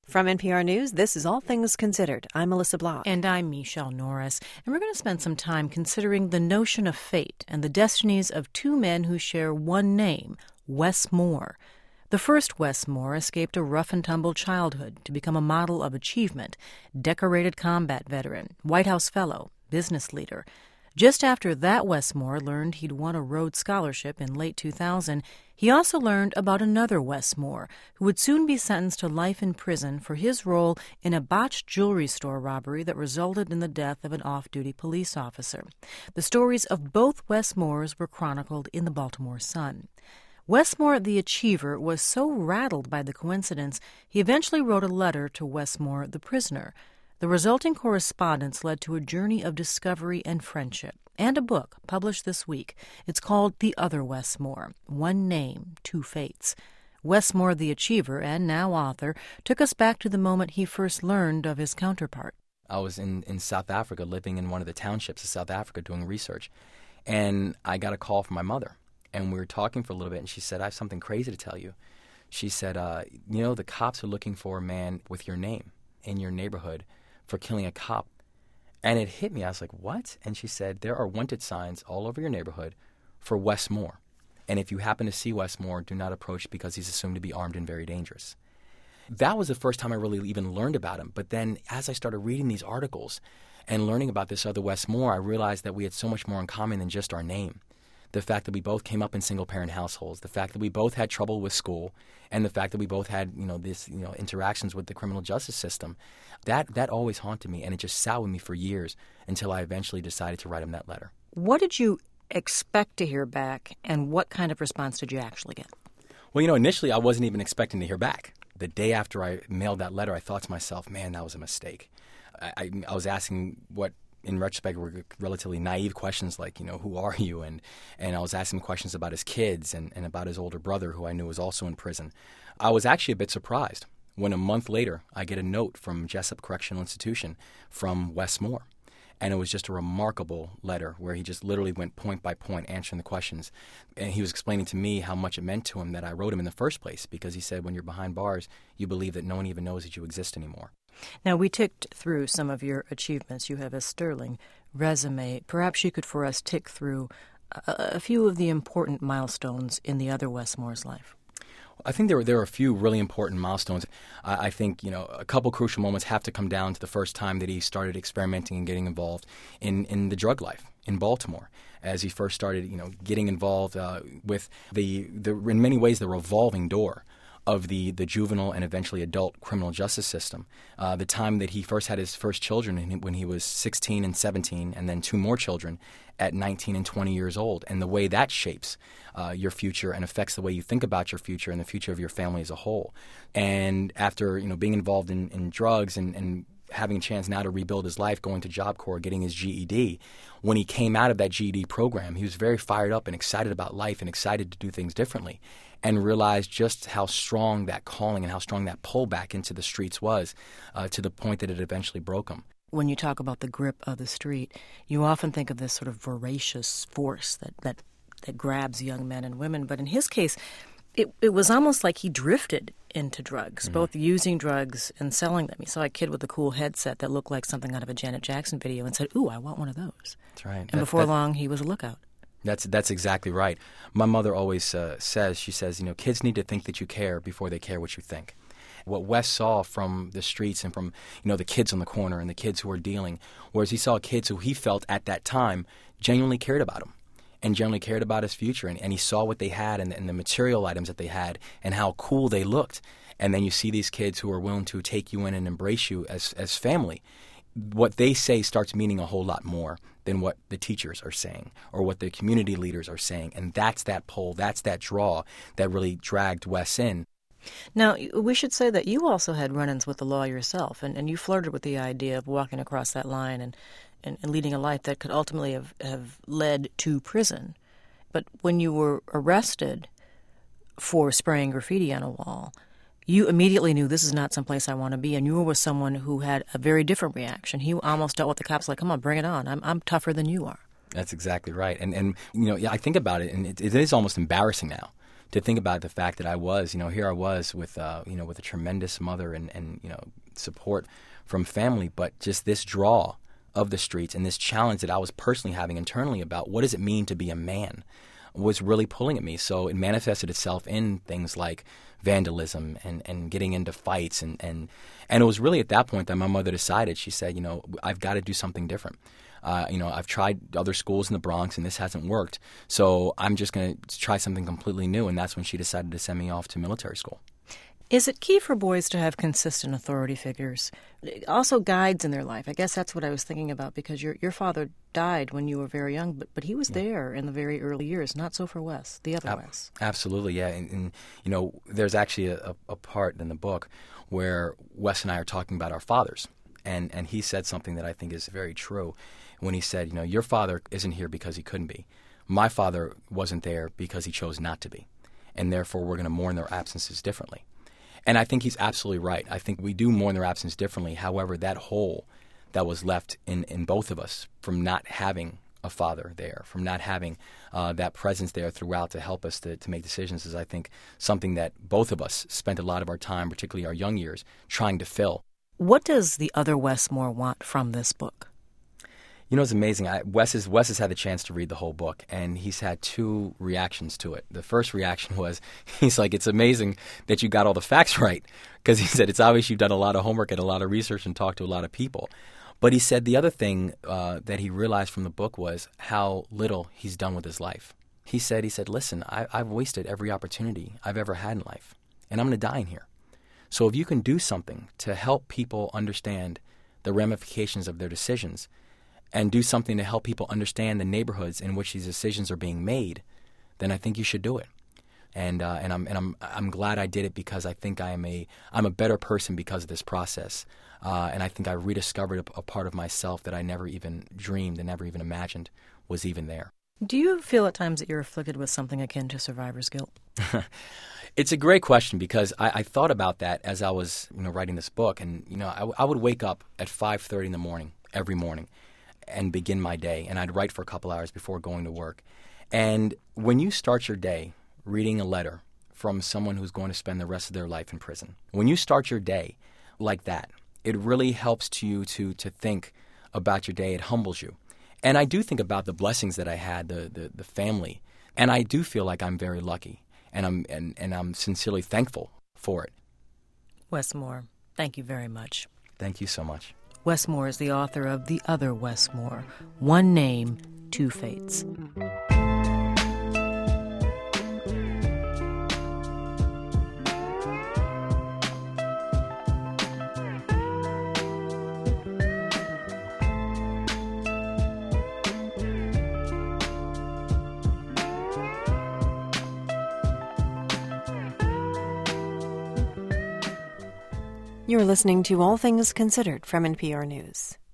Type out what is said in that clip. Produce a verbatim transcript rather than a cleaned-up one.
From N P R News, this is All Things Considered. I'm Melissa Block. And I'm Michelle Norris. And we're going to spend some time considering the notion of fate and the destinies of two men who share one name, Wes Moore. The first Wes Moore escaped a rough-and-tumble childhood to become a model of achievement, decorated combat veteran, White House fellow, business leader. Just after that Wes Moore learned he'd won a Rhodes Scholarship in late two thousand, he also learned about another Wes Moore, who would soon be sentenced to life in prison for his role in a botched jewelry store robbery that resulted in the death of an off-duty police officer. The stories of both Wes Moores were chronicled in the Baltimore Sun. Wes Moore, the achiever, was so rattled by the coincidence, he eventually wrote a letter to Wes Moore, the prisoner. The resulting correspondence led to a journey of discovery and friendship, and a book published this week. It's called The Other Wes Moore, One Name, Two Fates. Wes Moore, the achiever and now author, took us back to the moment he first learned of his counterpart. I was in, in South Africa, living in one of the townships of South Africa doing research, and I got a call from my mother, and we were talking for a little bit, and she said, I have something crazy to tell you. She said, uh, you know, the cops are looking for a man with your name in your neighborhood for killing a cop. And it hit me. I was like, what? And she said, there are wanted signs all over your neighborhood for Wes Moore. And if you happen to see Wes Moore, do not approach because he's assumed to be armed and very dangerous. That was the first time I really even learned about him. But then as I started reading these articles and learning about this other Wes Moore, I realized that we had so much more in common than just our name. The fact that we both came up in single-parent households, the fact that we both had trouble with school, and the fact that we both had, you know, this, you know, interactions with the criminal justice system, that that always haunted me, and it just sat with me for years until I eventually decided to write him that letter. What did you expect to hear back, and what kind of response did you actually get? Well, you know, initially I wasn't even expecting to hear back. The day after I mailed that letter, I thought to myself, man, that was a mistake. I, I, I was asking what, in retrospect, were relatively naive questions like, you know, who are you? And and I was asking questions about his kids and, and about his older brother, who I knew was also in prison. I was actually a bit surprised when a month later I get a note from Jessup Correctional Institution from Wes Moore. And it was just a remarkable letter where he just literally went point by point answering the questions. And he was explaining to me how much it meant to him that I wrote him in the first place, because he said when you're behind bars, you believe that no one even knows that you exist anymore. Now, we ticked through some of your achievements. You have a sterling resume. Perhaps you could, for us, tick through a, a few of the important milestones in the other Wes Moore's life. I think there, there are a few really important milestones. I, I think, you know, a couple crucial moments have to come down to the first time that he started experimenting and getting involved in, in the drug life in Baltimore, as he first started, you know, getting involved uh, with the, the, in many ways, the revolving door of the, the juvenile and eventually adult criminal justice system. Uh, the time that he first had his first children when he was sixteen and seventeen, and then two more children at nineteen and twenty years old, and the way that shapes uh, your future and affects the way you think about your future and the future of your family as a whole. And after, you know, being involved in, in drugs and, and having a chance now to rebuild his life, going to Job Corps, getting his G E D, when he came out of that G E D program, he was very fired up and excited about life and excited to do things differently, and realized just how strong that calling and how strong that pull back into the streets was, uh, to the point that it eventually broke him. When you talk about the grip of the street, you often think of this sort of voracious force that, that, that grabs young men and women. But in his case, it, it was almost like he drifted into drugs, mm-hmm. both using drugs and selling them. He saw a kid with a cool headset that looked like something out of a Janet Jackson video and said, ooh, I want one of those. That's right. And that, before that, long, he was a lookout. That's that's exactly right. My mother always uh, says, she says, you know, kids need to think that you care before they care what you think. What Wes saw from the streets and from, you know, the kids on the corner and the kids who were dealing, whereas he saw kids who he felt at that time genuinely cared about him and genuinely cared about his future. And, and he saw what they had and, and the material items that they had and how cool they looked. And then you see these kids who are willing to take you in and embrace you as as family. What they say starts meaning a whole lot more than what the teachers are saying or what the community leaders are saying. And that's that pull, that's that draw that really dragged Wes in. Now, we should say that you also had run-ins with the law yourself, and, and you flirted with the idea of walking across that line and, and, and leading a life that could ultimately have, have led to prison. But when you were arrested for spraying graffiti on a wall, you immediately knew this is not someplace I want to be, and you were with someone who had a very different reaction. He almost dealt with the cops like, come on, bring it on. I'm I'm tougher than you are. That's exactly right. And, and you know, yeah, I think about it, and it, it is almost embarrassing now to think about the fact that I was, you know, here I was with, uh, you know, with a tremendous mother and, and, you know, support from family, but just this draw of the streets and this challenge that I was personally having internally about what does it mean to be a man was really pulling at me. So it manifested itself in things like vandalism and, and getting into fights. And, and, and it was really at that point that my mother decided, she said, you know, I've got to do something different. Uh, you know, I've tried other schools in the Bronx and this hasn't worked. So I'm just going to try something completely new. And that's when she decided to send me off to military school. Is it key for boys to have consistent authority figures, also guides in their life? I guess that's what I was thinking about, because your your father died when you were very young, but, but he was yeah. there in the very early years. Not so for Wes, the other Ab- Wes. Absolutely, yeah. And, and, you know, there's actually a, a part in the book where Wes and I are talking about our fathers. And, and he said something that I think is very true when he said, you know, your father isn't here because he couldn't be. My father wasn't there because he chose not to be. And therefore, we're going to mourn their absences differently. And I think he's absolutely right. I think we do mourn their absence differently. However, that hole that was left in, in both of us from not having a father there, from not having uh, that presence there throughout to help us to, to make decisions is, I think, something that both of us spent a lot of our time, particularly our young years, trying to fill. What does the other Wes Moore want from this book? You know, it's amazing. I, Wes, is, Wes has had the chance to read the whole book, and he's had two reactions to it. The first reaction was, he's like, it's amazing that you got all the facts right, because he said, it's obvious you've done a lot of homework and a lot of research and talked to a lot of people. But he said the other thing uh, that he realized from the book was how little he's done with his life. He said, he said, listen, I, I've wasted every opportunity I've ever had in life, and I'm going to die in here. So if you can do something to help people understand the ramifications of their decisions, and do something to help people understand the neighborhoods in which these decisions are being made, then I think you should do it. And uh, and I'm and I'm I'm glad I did it, because I think I am a I'm a better person because of this process. Uh, and I think I rediscovered a, a part of myself that I never even dreamed and never even imagined was even there. Do you feel at times that you're afflicted with something akin to survivor's guilt? It's a great question, because I, I thought about that as I was, you know, writing this book. And you know, I, I would wake up at five thirty in the morning every morning and begin my day, and I'd write for a couple hours before going to work. And when you start your day reading a letter from someone who's going to spend the rest of their life in prison, when you start your day like that, it really helps to you to to think about your day. It humbles you. And I do think about the blessings that I had, the the, the family, and I do feel like I'm very lucky, and I'm and, and I'm sincerely thankful for it. Wes Moore, thank you very much. Thank you so much. Wes Moore is the author of The Other Wes Moore, One Name, Two Fates. You're listening to All Things Considered from N P R News.